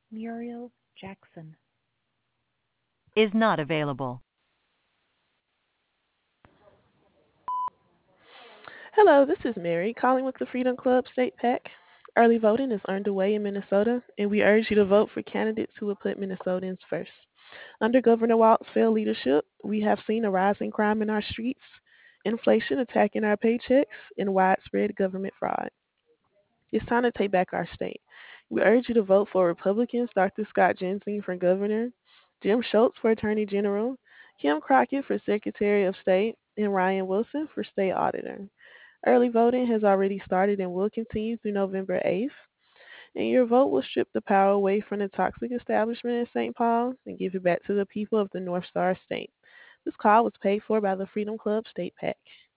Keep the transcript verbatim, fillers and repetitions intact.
Muriel Jackson. Is not available. Hello, this is Mary calling with the Freedom Club State PAC. Early voting is underway in Minnesota, and we urge you to vote for candidates who will put Minnesotans first. Under Governor Walt's failed leadership, we have seen a rise in crime in our streets, inflation attacking our paychecks, and widespread government fraud. It's time to take back our state. We urge you to vote for Republicans Doctor Scott Jensen for governor, Jim Schultz for attorney general, Kim Crockett for secretary of state, and Ryan Wilson for state auditor. Early voting has already started and will continue through November eighth, and your vote will strip the power away from the toxic establishment in Saint Paul and give it back to the people of the North Star State. This call was paid for by the Freedom Club State PAC.